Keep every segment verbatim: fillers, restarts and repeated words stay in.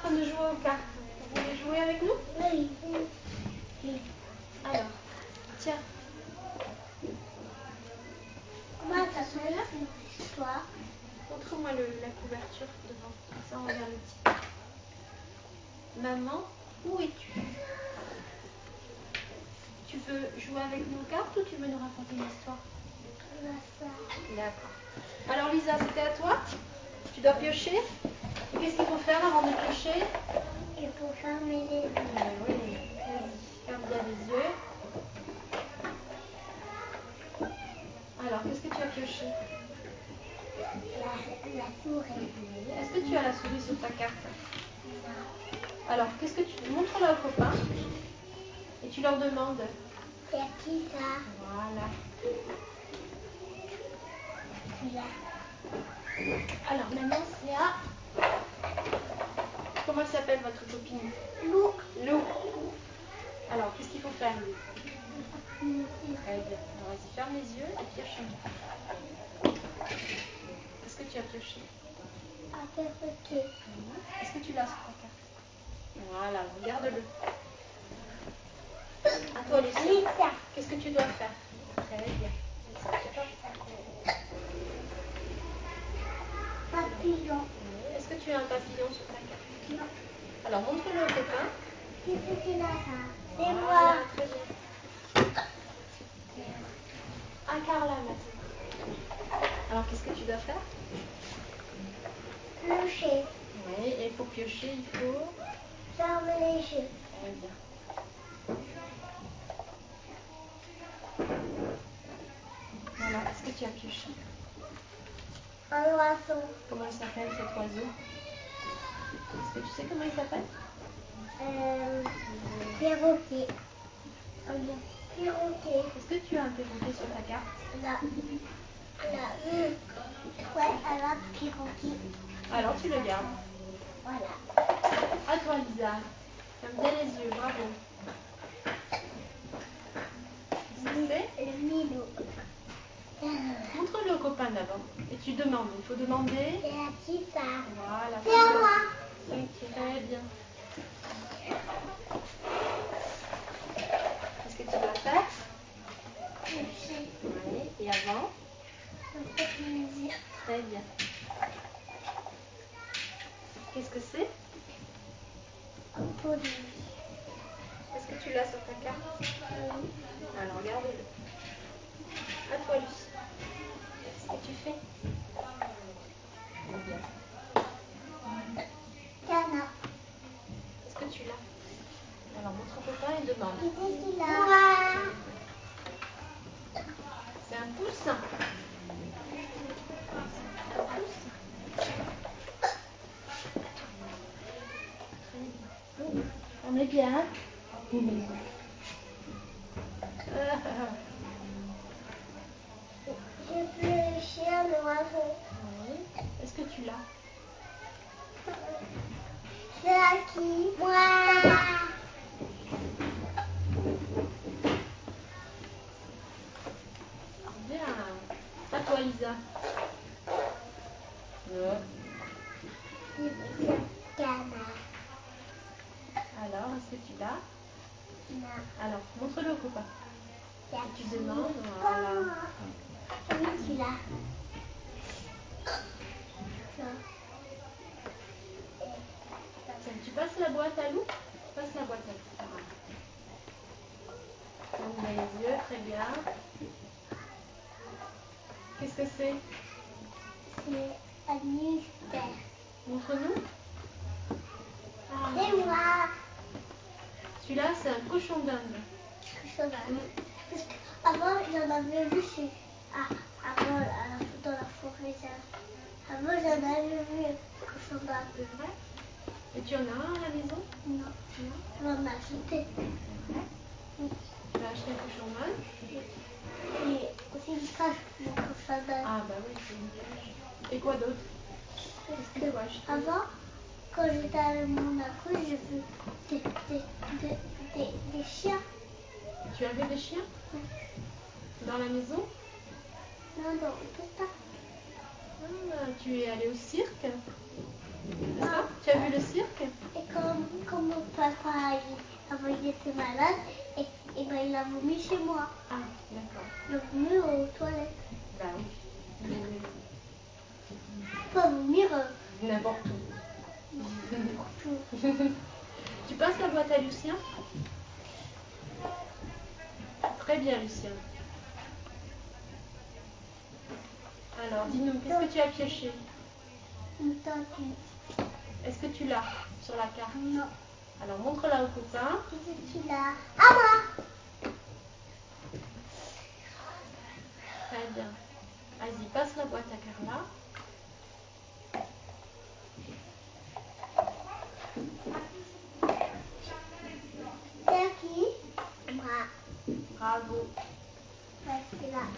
train de jouer aux cartes. Vous voulez jouer avec nous? Oui. Oui. Alors, tiens. Comment ça s'appelle l'histoire? Montre-moi la couverture devant. Comme ça, on regarde le titre. Maman, où es-tu? Tu veux jouer avec nos cartes ou tu veux nous raconter une histoire? D'accord. Alors Lisa, c'était à toi? Tu dois piocher? Et qu'est-ce qu'il faut faire avant de piocher? Il faut fermer les yeux. Euh, oui, vas-y, ferme bien les yeux. Alors, qu'est-ce que tu as pioché? La, la souris. Est-ce que tu as la souris sur ta carte? Non. Alors, qu'est-ce que tu montres-la aux copains et tu leur demandes. C'est qui ça? Voilà. Là. Alors, maintenant, c'est à... Comment elle s'appelle votre copine? Lou. Lou. Alors, qu'est-ce qu'il faut faire? Très bien. Alors, vas-y, ferme les yeux et pioche un peu. Qu'est-ce que tu as pioché? Un perroquet. Est-ce que tu l'as sur ta carte? Voilà, regarde-le. À toi, Lucie. Qu'est-ce que tu dois faire? Très bien. Papillon. Est-ce que tu as un papillon sur ta carte? Non. Alors, montre-le au copain. Qu'est-ce qu'il a ça? C'est Voilà, moi. très bien. À Carla maintenant. Alors, qu'est-ce que tu dois faire? Piocher. Oui, et il faut piocher, il faut... Fermer les yeux. Très bien. Alors, qu'est-ce que tu as pioché? Un oiseau. Comment il s'appelle cet oiseau? Est-ce que tu sais comment il s'appelle? Euh, perroquet. Très bien. Perroquet. Est-ce que tu as un perroquet sur ta carte? Là. Là. Ouais, alors perroquet. Alors, tu le gardes. Voilà. À toi, Lisa. Ferme bien les yeux, bravo. Qu'est-ce que c'est? Le Milo. Montre-le au copain d'abord. Et tu demandes. Il faut demander. C'est à qui ça? Voilà. C'est à moi. Très bien. Qu'est-ce que tu vas faire? Oui. Et avant? Très bien. Qu'est-ce que c'est? Un produit. Est-ce que tu l'as sur ta carte? Oui. Alors, regarde-le. À toi, Lucie. Qu'est-ce que tu fais? Très bien. Canard. Est-ce que tu l'as? Alors, montre au copain et demande. Qu'est-ce qu'il a? Moi. C'est un poussin. Un pouce. On est bien. Hein? Euh, Je veux le chien, l'oiseau. oui. Est-ce que tu l'as? C'est à qui? Moi. Bien. À toi, Lisa. Non. C'est un canard. Alors, est-ce que tu l'as? Non. Alors, montre-le au copain. C'est à Tu qui? demandes. Voilà. Oui, tu l'as. Non. Tiens, tu passes la boîte à Lou? Passe la boîte à Lou. Ferme bien les yeux, très bien. Qu'est-ce que c'est? C'est un mystère. Montre-nous. Ah, C'est moi. celui-là, c'est un cochon d'Inde. Cochon d'Inde. Parce qu'avant, j'en avais vu chez... Ah, avant, à la, dans la forêt. ça- Avant, j'en avais vu un cochon d'Inde. C'est vrai? Et tu en as un à la maison? Non. Non? Je m'en ai acheté. C'est vrai? Oui. Tu as acheté un cochon d'Inde? Et aussi une cage pour le cochon d'Inde. Ah bah oui, c'est une cage. Et quoi d'autre? Qu'est-ce qu'il faut acheter? Avant, quand j'étais à Monaco, j'ai vu des, des, des, des, des chiens. Tu avais des chiens? Oui. Dans la maison? Non, non, tout ça. Ah, tu es allé au cirque? Ça, tu as vu le cirque? Et comme, comme mon papa, il, avant il était malade, et, et ben, il a vomi chez moi. Ah, d'accord. Il a vomi aux toilettes. Bah oui. Mais, Pas vomir. Euh, n'importe où. N'importe où. Tu passes la boîte à Lucien? Très bien, Lucien. Alors, dis-nous, qu'est-ce que tu as pioché? Une tortue. Est-ce que tu l'as sur la carte? Non. Alors, montre-la au copain. Qu'est-ce que tu l'as? À moi. Très bien. Vas-y, passe la boîte à Carla. C'est à qui? Moi. Bravo. Ouais, c'est là.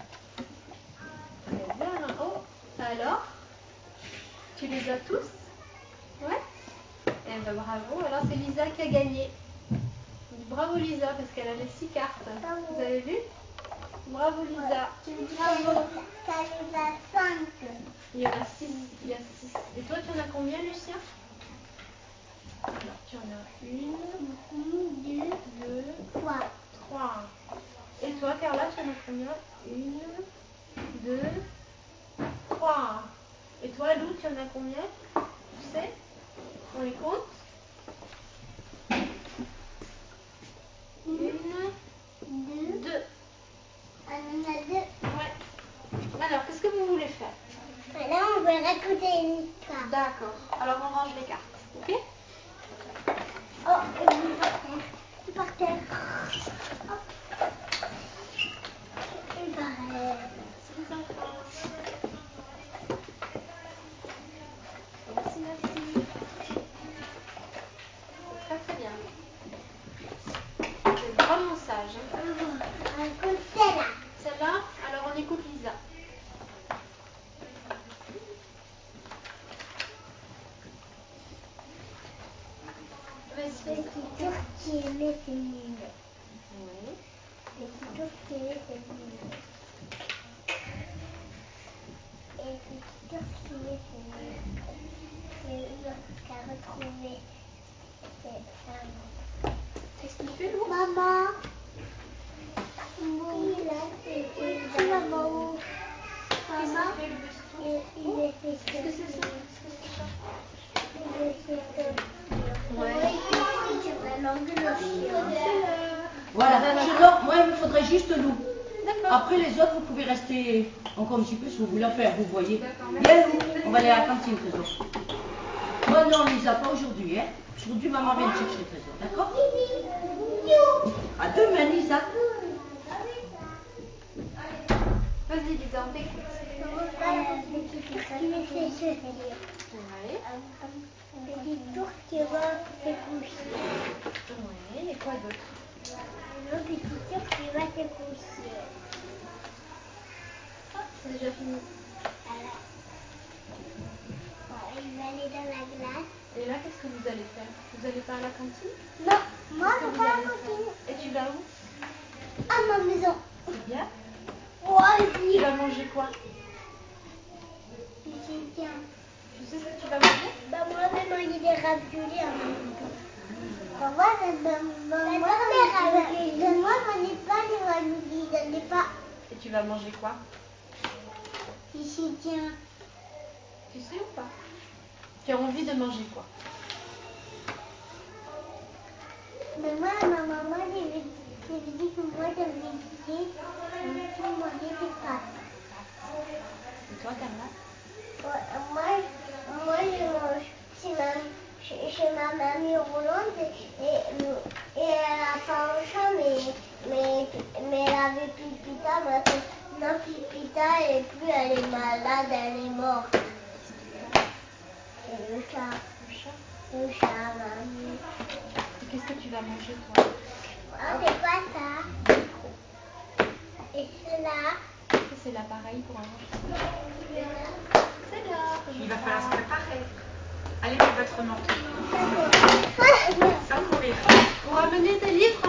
Très bien. Oh, alors? Tu les as tous? Ouais? Eh ben bravo. Alors, c'est Lisa qui a gagné. Bravo Lisa, parce qu'elle a les six cartes. Bravo. Vous avez vu? Bravo Lisa. Bravo. Ça les a cinq. Il y en a six. Il y a six. Et toi, tu en as combien, Lucien? Alors, tu en as une, Une, deux, deux, trois. trois. Et toi, Carla, tu en as combien? Une, deux, trois. Et toi, Lou, tu en as combien? Tu sais? On les compte? Une, Deux. deux. On en a deux. Ouais. Alors, qu'est-ce que vous voulez faire? Là, on va raconter une histoire. D'accord. Alors, on range les cartes. Ok? Oh, une par terre. Une par terre. Hop. Une par terre. Merci les enfants. Merci, merci. Très très bien. Vous êtes vraiment sage. Hein? On raconte celle-là. Celle-là, alors on écoute Lisa. Vas-y. Petit ours qui aimait ses mules. Oui. Petit ours qui aimait ses mules. Et petit ours qui aimait ses mules. Et lorsqu'il a retrouvé ses femmes. Qu'est-ce qu'il fait, l'ours? Maman. Oui, là, c'est maman. Qu'est-ce Maman. qu'il fait, le petit ours? Il, il est fait Qu'est-ce que c'est ça? Qu'est-ce que c'est ça? Il est fait ça. Ouais. Oui, tu vas langue le chien. Voilà, sinon, moi il me faudrait juste Lou. D'accord. Après les autres, vous pouvez rester encore un petit peu si vous voulez en faire, vous voyez. D'accord, Bien merci. Lou, on va aller à la cantine, Trésor. Moi non, Lisa, pas aujourd'hui. Hein. Aujourd'hui, maman vient te chercher, Trésor, d'accord? À demain, Lisa. Vas-y, Lisa, on t'écoute. Petit ours qui me fait se dire. Oui. Petit ours qui va se coucher. Oui, et quoi d'autre? Le petit ours qui va se coucher. Ah, c'est déjà fini. Voilà. Bon, il va aller dans la glace. Et là, qu'est-ce que vous allez faire? Vous allez pas à la cantine? Non, moi Qu'est-ce que je vous vais à la allez cantine. faire? Et tu vas où? À ma maison. C'est bien. Ouais, Tu vas manger quoi? c'est bien. Tu sais ce que tu vas manger? Bah moi je vais manger des raviolis à ma maison. Bah moi je vais manger des raviolis. Moi je n'ai pas les raviolis, je n'ai pas. Et tu vas manger quoi? Si c'est bien. Tu sais ou pas? Tu as envie de manger quoi? Mais moi, ma maman elle me dit que moi je vais dire pour manger des pâtes. Et toi, Carla? Ouais, moi, moi je mange chez ma, chez, chez ma mamie Rolande et, et, et elle a faim au chat, mais, mais, mais elle avait Pipita, maintenant Pipita elle est plus, elle est malade, elle est morte. Et le chat, Le chat. le chat, mamie. Et qu'est-ce que tu vas manger toi? Ah, c'est pas ça. Et cela. Ça, c'est l'appareil pour manger. C'est là. Il va falloir se préparer. Allez, mettre votre manteau. D'accord. Sans courir. Vous ramenez des livres?